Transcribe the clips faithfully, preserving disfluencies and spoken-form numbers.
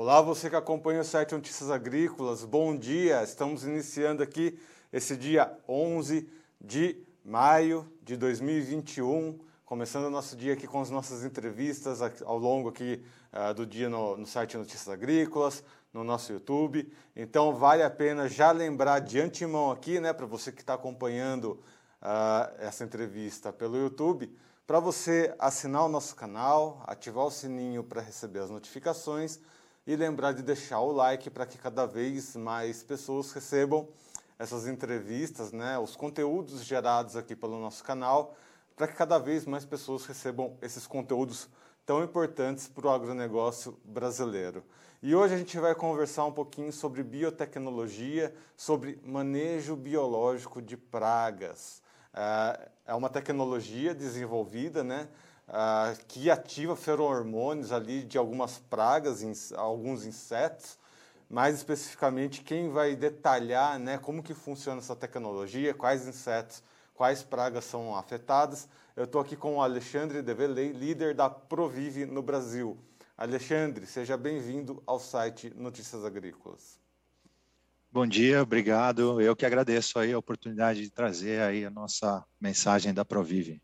Olá, você que acompanha o site Notícias Agrícolas, bom dia! Estamos iniciando aqui esse dia onze de maio de dois mil e vinte e um, começando o nosso dia aqui com as nossas entrevistas ao longo aqui uh, do dia no, no site Notícias Agrícolas, no nosso YouTube. Então vale a pena já lembrar de antemão aqui, né, para você que está acompanhando uh, essa entrevista pelo YouTube, para você assinar o nosso canal, ativar o sininho para receber as notificações e lembrar de deixar o like para que cada vez mais pessoas recebam essas entrevistas, né, os conteúdos gerados aqui pelo nosso canal, para que cada vez mais pessoas recebam esses conteúdos tão importantes para o agronegócio brasileiro. E hoje a gente vai conversar um pouquinho sobre biotecnologia, sobre manejo biológico de pragas. É uma tecnologia desenvolvida, né, que ativa feromônios ali de algumas pragas, alguns insetos. Mais especificamente, quem vai detalhar, né, como que funciona essa tecnologia, quais insetos, quais pragas são afetadas. Eu estou aqui com o Alexandre Develay, líder da Provive no Brasil. Alexandre, seja bem-vindo ao site Notícias Agrícolas. Bom dia, obrigado. Eu que agradeço aí a oportunidade de trazer aí a nossa mensagem da Provive.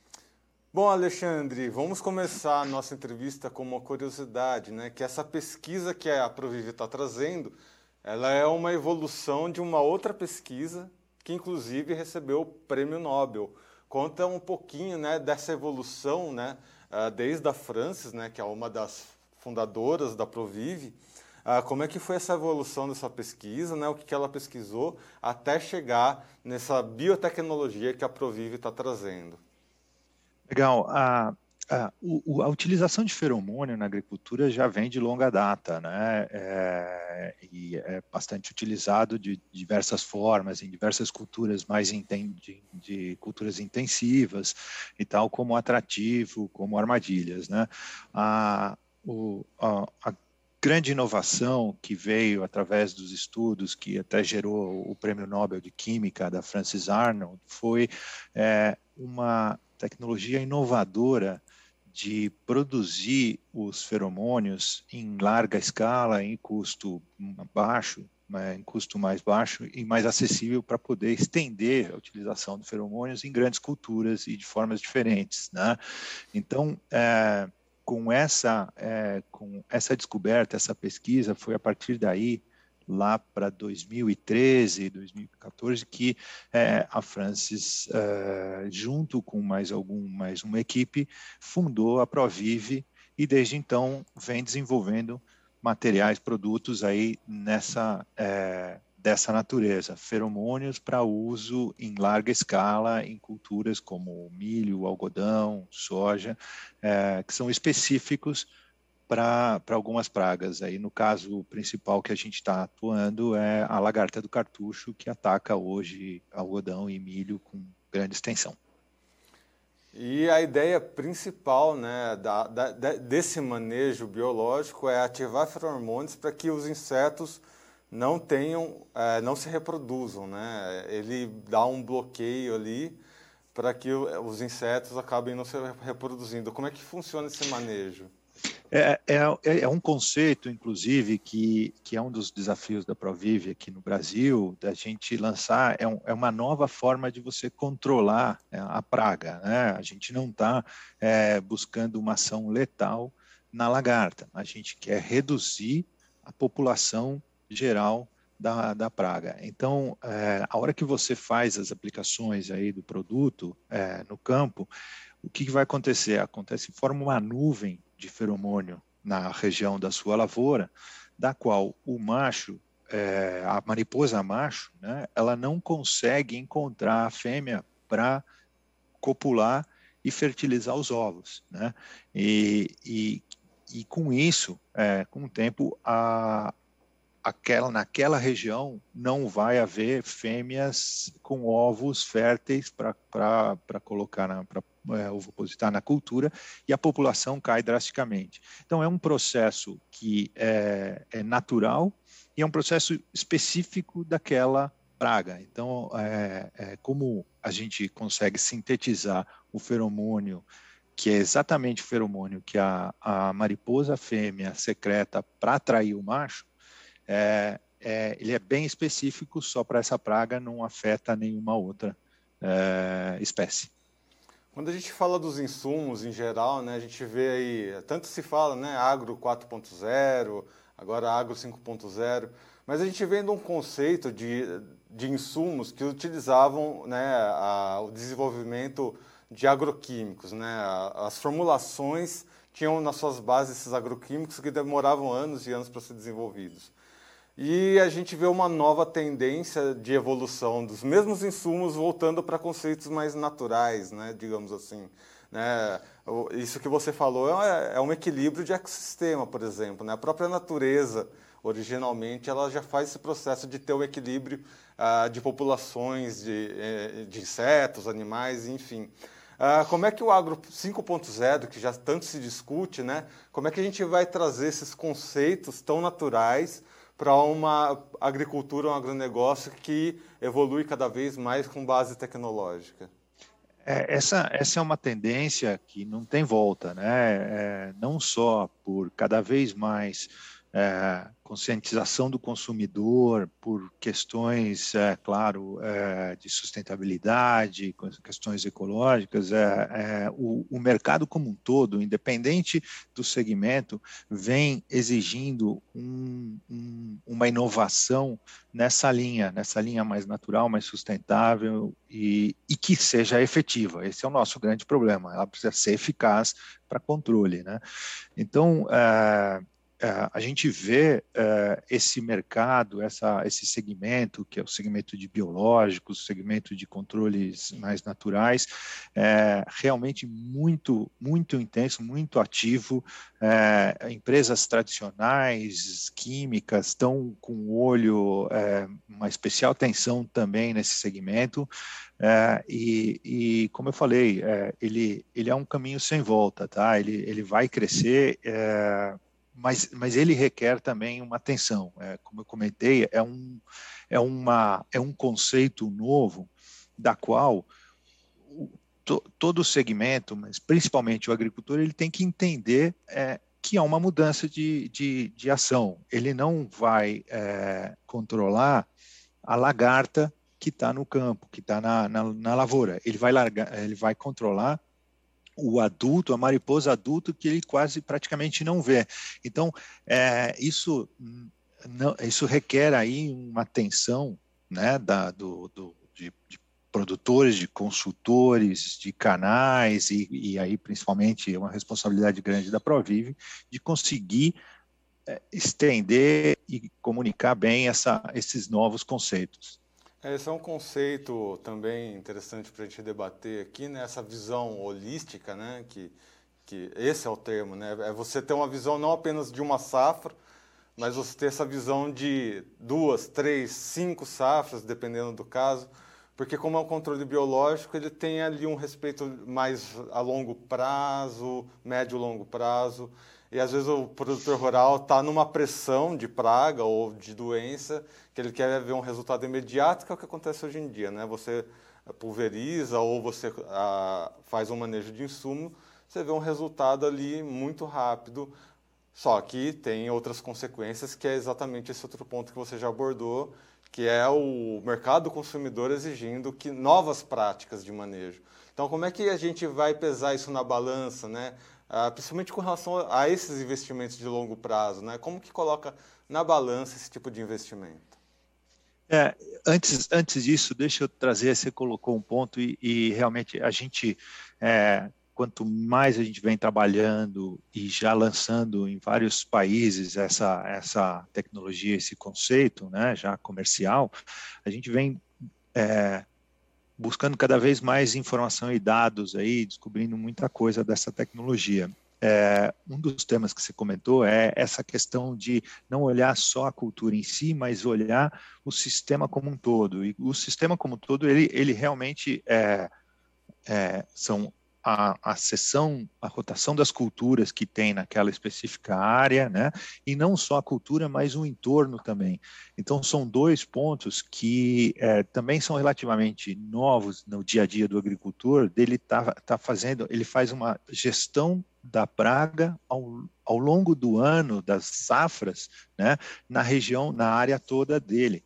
Bom, Alexandre, vamos começar a nossa entrevista com uma curiosidade, né? Que essa pesquisa que a Provive está trazendo, ela é uma evolução de uma outra pesquisa que, inclusive, recebeu o Prêmio Nobel. Conta um pouquinho, né, dessa evolução, né, desde a Frances, né, que é uma das fundadoras da Provive. Como é que foi essa evolução dessa pesquisa, né, o que ela pesquisou, até chegar nessa biotecnologia que a Provive está trazendo? Legal. A, a, o, a utilização de feromônio na agricultura já vem de longa data, né? É, e é bastante utilizado de diversas formas, em diversas culturas mais inten, de, de culturas intensivas e tal, como atrativo, como armadilhas, né? A, o, a, a grande inovação que veio através dos estudos que até gerou o Prêmio Nobel de Química da Frances Arnold foi é, uma tecnologia inovadora de produzir os feromônios em larga escala, em custo baixo, em custo mais baixo e mais acessível para poder estender a utilização de feromônios em grandes culturas e de formas diferentes, né? Então, é, com essa, é, com essa descoberta, essa pesquisa, foi a partir daí, lá para dois mil e treze, dois mil e quatorze, que é, a Frances, é, junto com mais algum, mais uma equipe, fundou a Provive e desde então vem desenvolvendo materiais, produtos aí nessa é, dessa natureza, feromônios para uso em larga escala em culturas como milho, algodão, soja, é, que são específicos para algumas pragas. Aí, no caso principal que a gente está atuando é a lagarta do cartucho, que ataca hoje algodão e milho com grande extensão. E a ideia principal, né, da, da, desse manejo biológico é ativar feromônios para que os insetos não tenham, é, não se reproduzam, né? Ele dá um bloqueio ali para que os insetos acabem não se reproduzindo. Como é que funciona esse manejo? É, é, é um conceito, inclusive, que, que é um dos desafios da Provive aqui no Brasil, da gente lançar, é, um, é uma nova forma de você controlar a praga, né? A gente não está é, buscando uma ação letal na lagarta, a gente quer reduzir a população geral da, da praga. Então, é, a hora que você faz as aplicações aí do produto é, no campo, o que vai acontecer? Acontece, forma uma nuvem de feromônio na região da sua lavoura, da qual o macho, é, a mariposa macho, né, ela não consegue encontrar a fêmea para copular e fertilizar os ovos, né? E, e, e com isso, é, com o tempo, a, aquela, naquela região não vai haver fêmeas com ovos férteis para colocar na, pra, é, ovopositar na cultura e a população cai drasticamente. Então é um processo que é, é natural e é um processo específico daquela praga. Então, é, é, como a gente consegue sintetizar o feromônio que é exatamente o feromônio que a, a mariposa fêmea secreta para atrair o macho, é, é, ele é bem específico só para essa praga, não afeta nenhuma outra é, espécie. Quando a gente fala dos insumos em geral, né, a gente vê aí, tanto se fala, né, agro quatro ponto zero, agora agro cinco ponto zero, mas a gente vem de um conceito de, de insumos que utilizavam, né, a, o desenvolvimento de agroquímicos, né, as formulações tinham nas suas bases esses agroquímicos que demoravam anos e anos para ser desenvolvidos. E a gente vê uma nova tendência de evolução dos mesmos insumos voltando para conceitos mais naturais, né, digamos assim. Né? Isso que você falou é, é um equilíbrio de ecossistema, por exemplo. Né? A própria natureza, originalmente, ela já faz esse processo de ter o equilíbrio ah, de populações de, de insetos, animais, enfim. Ah, como é que o agro cinco ponto zero, que já tanto se discute, né? Como é que a gente vai trazer esses conceitos tão naturais para uma agricultura, um agronegócio que evolui cada vez mais com base tecnológica? É, essa, essa é uma tendência que não tem volta, né? É, não só por cada vez mais é, conscientização do consumidor, por questões, é, claro, é, de sustentabilidade, questões ecológicas, é, é, o, o mercado como um todo, independente do segmento, vem exigindo um, um, uma inovação nessa linha, nessa linha mais natural, mais sustentável e, e que seja efetiva. Esse é o nosso grande problema. Ela precisa ser eficaz para controle, né? Então, é, é, a gente vê é, esse mercado, essa, esse segmento, que é o segmento de biológicos, o segmento de controles mais naturais, é, realmente muito, muito intenso, muito ativo. É, empresas tradicionais, químicas, estão com o olho, é, uma especial atenção também nesse segmento. É, e, e, como eu falei, é, ele, ele é um caminho sem volta, tá? Ele, ele vai crescer, é, mas, mas ele requer também uma atenção. É, como eu comentei, é um, é, uma, é um conceito novo da qual o, to, todo o segmento, mas principalmente o agricultor, ele tem que entender é, que há uma mudança de, de, de ação. Ele não vai é, controlar a lagarta que está no campo, que está na, na, na lavoura. Ele vai, largar, ele vai controlar o adulto, a mariposa adulto, que ele quase praticamente não vê. Então, é, isso, não, isso requer aí uma atenção, né, da, do, do, de, de produtores, de consultores, de canais, e, e aí principalmente uma responsabilidade grande da Provive, de conseguir é, estender e comunicar bem essa, esses novos conceitos. Esse é um conceito também interessante para a gente debater aqui, né? Essa visão holística, né? Que, que esse é o termo, né? É você ter uma visão não apenas de uma safra, mas você ter essa visão de duas, três, cinco safras, dependendo do caso, porque como é um controle biológico, ele tem ali um respeito mais a longo prazo, médio e longo prazo, e às vezes o produtor rural está numa pressão de praga ou de doença, que ele quer ver um resultado imediato, que é o que acontece hoje em dia, né? Você pulveriza ou você ah, faz um manejo de insumo, você vê um resultado ali muito rápido, só que tem outras consequências, que é exatamente esse outro ponto que você já abordou, que é o mercado consumidor exigindo que novas práticas de manejo. Então, como é que a gente vai pesar isso na balança, né? Ah, principalmente com relação a esses investimentos de longo prazo, né? Como que coloca na balança esse tipo de investimento? É, antes, antes disso, deixa eu trazer, você colocou um ponto e, e realmente a gente, é, quanto mais a gente vem trabalhando e já lançando em vários países essa, essa tecnologia, esse conceito, né, já comercial, a gente vem é, buscando cada vez mais informação e dados aí, descobrindo muita coisa dessa tecnologia. É, um dos temas que você comentou é essa questão de não olhar só a cultura em si, mas olhar o sistema como um todo. E o sistema como um todo, ele, ele realmente é, é, são a, a seção, a rotação das culturas que tem naquela específica área, né? E não só a cultura, mas o entorno também. Então, são dois pontos que é, também são relativamente novos no dia a dia do agricultor, dele tá, tá fazendo, ele faz uma gestão da praga ao, ao longo do ano, das safras, né? Na região, na área toda dele.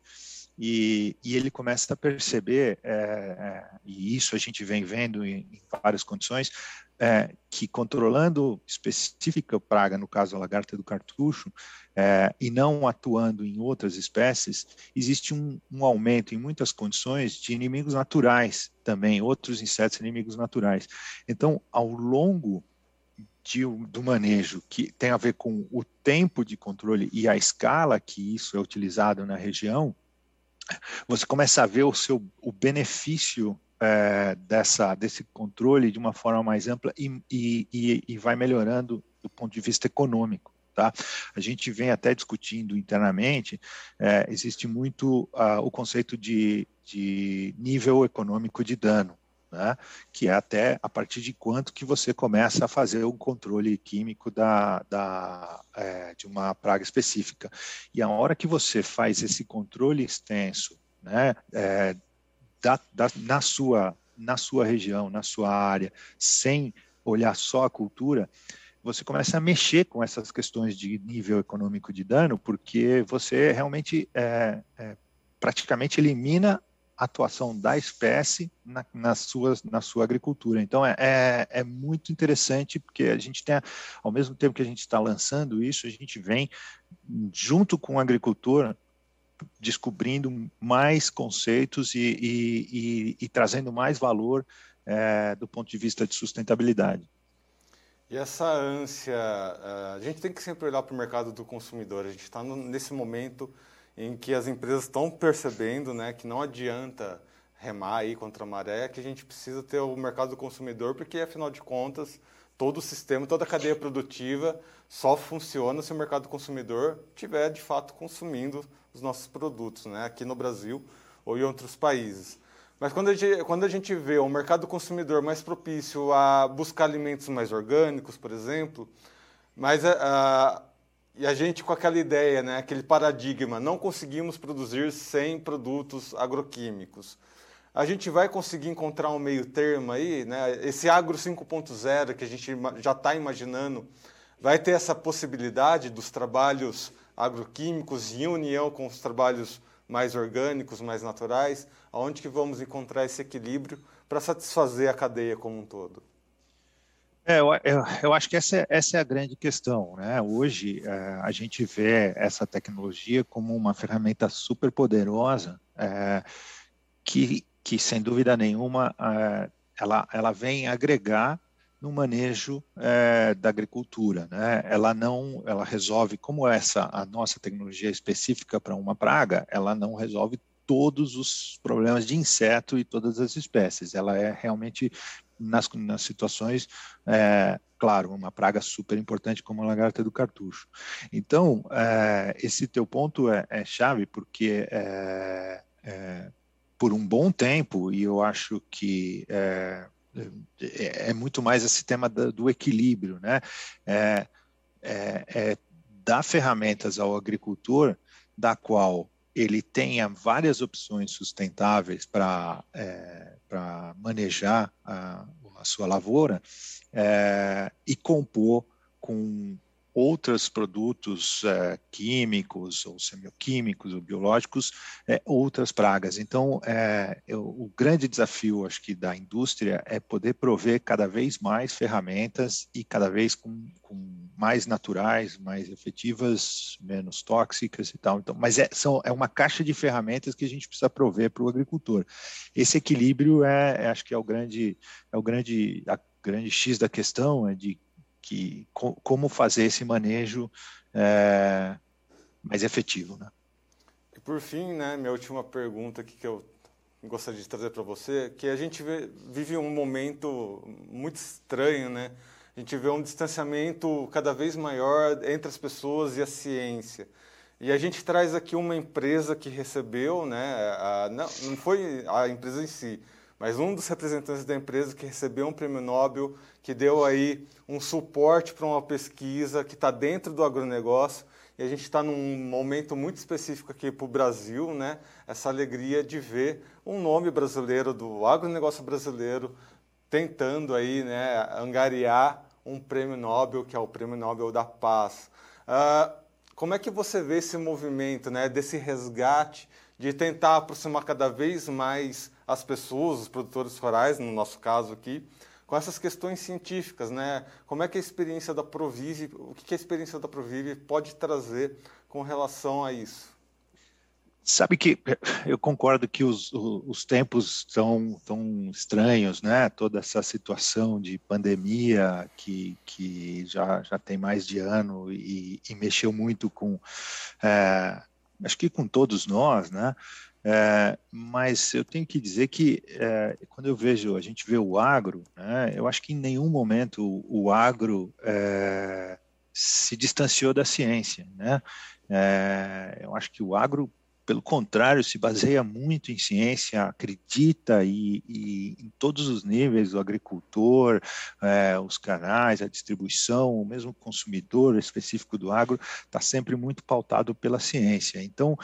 E, e ele começa a perceber, é, é, e isso a gente vem vendo em, em várias condições, é, que controlando específica praga, no caso a lagarta do cartucho, é, e não atuando em outras espécies, existe um, um aumento em muitas condições de inimigos naturais também, outros insetos inimigos naturais. Então, ao longo de, do manejo, que tem a ver com o tempo de controle e a escala que isso é utilizado na região, você começa a ver o seu o benefício é, dessa desse controle de uma forma mais ampla e, e, e vai melhorando do ponto de vista econômico, tá? A gente vem até discutindo internamente, é, existe muito uh, o conceito de, de nível econômico de dano, né? Que é até a partir de quanto que você começa a fazer o controle químico da, da, é, de uma praga específica. E a hora que você faz esse controle extenso, né, é, da, da, na, sua, na sua região, na sua área, sem olhar só a cultura, você começa a mexer com essas questões de nível econômico de dano, porque você realmente é, é, praticamente elimina a atuação da espécie na, na, sua, na sua agricultura. Então, é, é, é muito interessante, porque a gente tem, ao mesmo tempo que a gente está lançando isso, a gente vem, junto com o agricultor, descobrindo mais conceitos e, e, e, e trazendo mais valor é, do ponto de vista de sustentabilidade. E essa ânsia, a gente tem que sempre olhar para o mercado do consumidor. A gente está nesse momento em que as empresas estão percebendo, né, que não adianta remar aí contra a maré, que a gente precisa ter o mercado do consumidor, porque, afinal de contas, todo o sistema, toda a cadeia produtiva só funciona se o mercado do consumidor estiver, de fato, consumindo os nossos produtos, né, aqui no Brasil ou em outros países. Mas quando a gente, quando a gente vê um mercado consumidor mais propício a buscar alimentos mais orgânicos, por exemplo, mas a, e a gente com aquela ideia, né, aquele paradigma, não conseguimos produzir sem produtos agroquímicos. A gente vai conseguir encontrar um meio termo aí, né? Esse agro cinco ponto zero que a gente já está imaginando, vai ter essa possibilidade dos trabalhos agroquímicos em união com os trabalhos mais orgânicos, mais naturais, aonde que vamos encontrar esse equilíbrio para satisfazer a cadeia como um todo? É, eu, eu, eu acho que essa é, essa é a grande questão, né? Hoje, é, a gente vê essa tecnologia como uma ferramenta super poderosa, é, que, que, sem dúvida nenhuma, é, ela, ela vem agregar no manejo é, da agricultura, né? Ela não, ela resolve, como essa, a nossa tecnologia é específica para uma praga, ela não resolve todos os problemas de inseto e todas as espécies. Ela é realmente Nas, nas situações, é, claro, uma praga super importante como a lagarta do cartucho. Então, é, esse teu ponto é, é chave, porque é, é, por um bom tempo, e eu acho que é, é, é muito mais esse tema do, do equilíbrio, né? É, é, é dar ferramentas ao agricultor, da qual ele tenha várias opções sustentáveis para é, para manejar a, a sua lavoura é, e compor com outros produtos é, químicos ou semioquímicos ou biológicos, é, outras pragas. Então, é, eu, o grande desafio, acho que, da indústria é poder prover cada vez mais ferramentas e cada vez com, com mais naturais, mais efetivas, menos tóxicas e tal. Então, mas é, são, é uma caixa de ferramentas que a gente precisa prover para o agricultor. Esse equilíbrio é, é, acho que é o grande, é o grande, a grande X da questão, é de que, co, como fazer esse manejo é, mais efetivo, né? E por fim, né, minha última pergunta aqui que eu gostaria de trazer para você, que a gente vê, vive um momento muito estranho, né? A gente vê um distanciamento cada vez maior entre as pessoas e a ciência. E a gente traz aqui uma empresa que recebeu, né, a, não, não foi a empresa em si, mas um dos representantes da empresa que recebeu um prêmio Nobel, que deu aí um suporte para uma pesquisa que está dentro do agronegócio, e a gente está num momento muito específico aqui para o Brasil, né? Essa alegria de ver um nome brasileiro, do agronegócio brasileiro, tentando aí, né, angariar um prêmio Nobel, que é o Prêmio Nobel da Paz. Uh, como é que você vê esse movimento, né, desse resgate, de tentar aproximar cada vez mais as pessoas, os produtores rurais, no nosso caso aqui, com essas questões científicas, né? Como é que a experiência da Provive, o que a experiência da Provive pode trazer com relação a isso? Sabe que eu concordo que os, os tempos estão tão estranhos, né? Toda essa situação de pandemia que, que já, já tem mais de ano e, e mexeu muito com, é, acho que com todos nós, né? É, mas eu tenho que dizer que é, quando eu vejo, a gente vê o agro, né? Eu acho que em nenhum momento o, o agro é, se distanciou da ciência, né? É, eu acho que o agro, pelo contrário, se baseia muito em ciência, acredita e, e em todos os níveis, o agricultor, é, os canais, a distribuição, o mesmo consumidor específico do agro, está sempre muito pautado pela ciência. Então,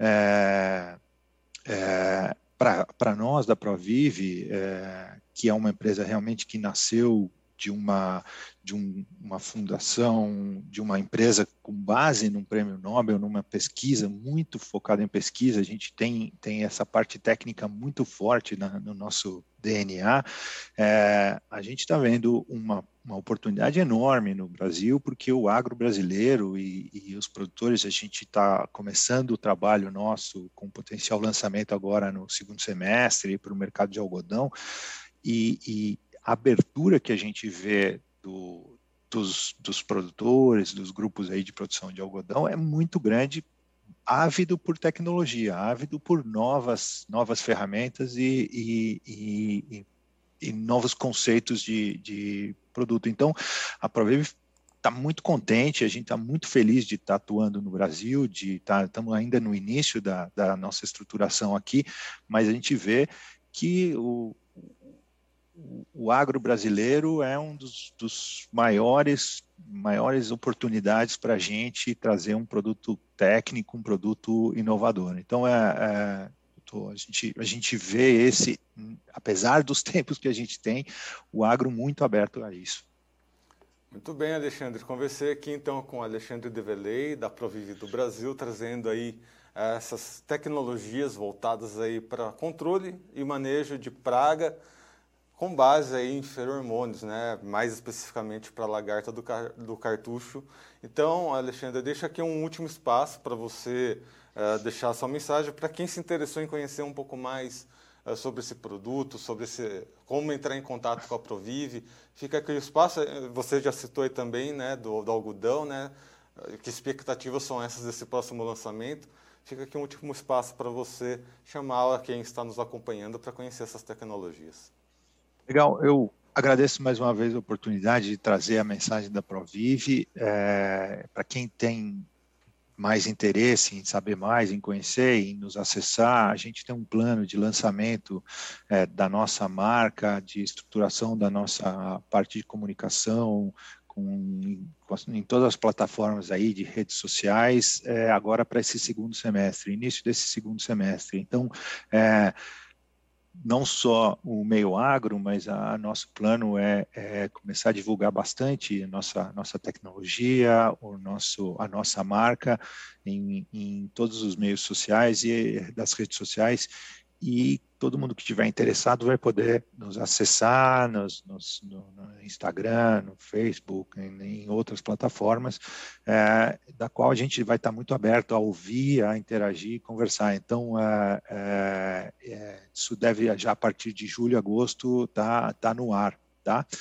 é, é, para nós da Provive, é, que é uma empresa realmente que nasceu de uma de um, uma fundação, de uma empresa com base num prêmio Nobel, numa pesquisa muito focada em pesquisa, a gente tem, tem essa parte técnica muito forte na, no nosso D N A, é, a gente está vendo uma, uma oportunidade enorme no Brasil, porque o agro brasileiro e, e os produtores, a gente está começando o trabalho nosso com potencial lançamento agora no segundo semestre para o mercado de algodão, e, e a abertura que a gente vê do, dos, dos produtores, dos grupos aí de produção de algodão é muito grande, ávido por tecnologia, ávido por novas, novas ferramentas e, e, e, e novos conceitos de, de produto. Então, a Provive está muito contente, a gente está muito feliz de estar tá atuando no Brasil, de estamos tá, ainda no início da, da nossa estruturação aqui, mas a gente vê que o o agro brasileiro é um dos, dos maiores, maiores oportunidades para a gente trazer um produto técnico, um produto inovador. Então, é, é, tô, a, gente, a gente vê esse, apesar dos tempos que a gente tem, o agro muito aberto a isso. Muito bem, Alexandre. Conversei aqui então com o Alexandre Develay, da Provive do Brasil, trazendo aí essas tecnologias voltadas aí para controle e manejo de praga, com base aí em feromônios, né? Mais especificamente para a lagarta do, car do cartucho. Então, Alexandre, deixa aqui um último espaço para você uh, deixar a sua mensagem para quem se interessou em conhecer um pouco mais uh, sobre esse produto, sobre esse, como entrar em contato com a Provive. Fica aqui o espaço, você já citou aí também, né, do, do algodão, né? Que expectativas são essas desse próximo lançamento? Fica aqui um último espaço para você chamar quem está nos acompanhando para conhecer essas tecnologias. Legal, eu agradeço mais uma vez a oportunidade de trazer a mensagem da Provive. É, para quem tem mais interesse em saber mais, em conhecer, em nos acessar, a gente tem um plano de lançamento é, da nossa marca, de estruturação da nossa parte de comunicação, com, em todas as plataformas aí de redes sociais, é, agora para esse segundo semestre, início desse segundo semestre. Então, é, não só o meio agro, mas a nosso plano é, é começar a divulgar bastante a nossa, nossa tecnologia, o nosso, a nossa marca em, em todos os meios sociais e das redes sociais, e todo mundo que estiver interessado vai poder nos acessar nos, nos, no, no Instagram, no Facebook, em, em outras plataformas, é, da qual a gente vai estar muito aberto a ouvir, a interagir, conversar. Então, é, é, isso deve já a partir de julho, agosto, tá, tá no ar, tá?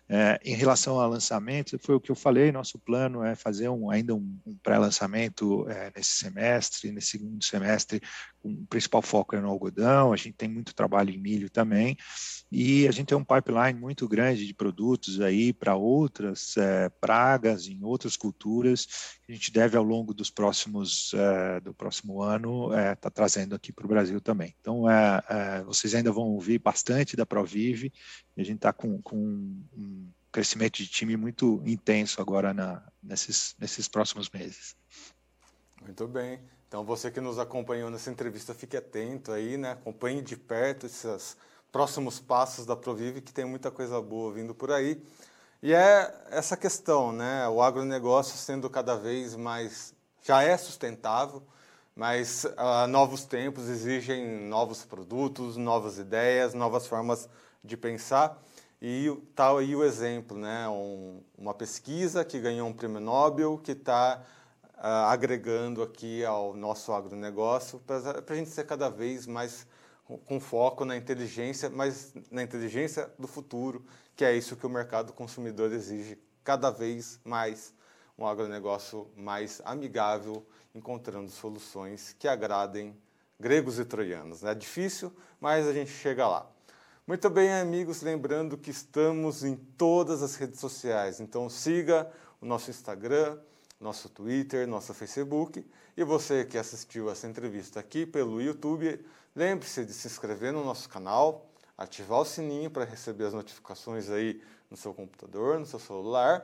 É, em relação ao lançamento, foi o que eu falei, nosso plano é fazer um, ainda um, um pré-lançamento é, nesse semestre, nesse segundo semestre, com o principal foco é no algodão, a gente tem muito trabalho em milho também, e a gente tem um pipeline muito grande de produtos aí para outras é, pragas, em outras culturas, que a gente deve ao longo dos próximos, é, do próximo ano, estar é, tá trazendo aqui para o Brasil também. Então, é, é, vocês ainda vão ouvir bastante da Provive, e a gente está com, com um crescimento de time muito intenso agora na, nesses, nesses próximos meses. Muito bem. Então, você que nos acompanhou nessa entrevista, fique atento aí, né? Acompanhe de perto esses próximos passos da Provive, que tem muita coisa boa vindo por aí. E é essa questão, né? O agronegócio sendo cada vez mais, já é sustentável, mas uh, novos tempos exigem novos produtos, novas ideias, novas formas de pensar. E está aí o exemplo, né? Um, uma pesquisa que ganhou um prêmio Nobel, que está uh, agregando aqui ao nosso agronegócio, para a gente ser cada vez mais com, com foco na inteligência, mas na inteligência do futuro, que é isso que o mercado consumidor exige cada vez mais, um agronegócio mais amigável, encontrando soluções que agradem gregos e troianos. É difícil, mas a gente chega lá. Muito bem, amigos, lembrando que estamos em todas as redes sociais, então siga o nosso Instagram, nosso Twitter, nosso Facebook, e você que assistiu essa entrevista aqui pelo YouTube, lembre-se de se inscrever no nosso canal, ativar o sininho para receber as notificações aí no seu computador, no seu celular,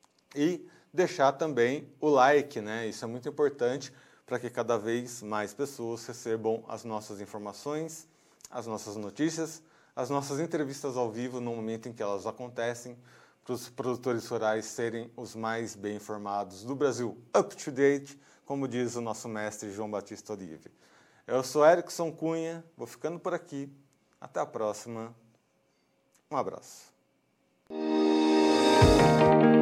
e deixar também o like, né? Isso é muito importante para que cada vez mais pessoas recebam as nossas informações, as nossas notícias, as nossas entrevistas ao vivo no momento em que elas acontecem, para os produtores rurais serem os mais bem informados do Brasil, up to date, como diz o nosso mestre João Batista Olive. Eu sou Erickson Cunha, vou ficando por aqui. Até a próxima. Um abraço.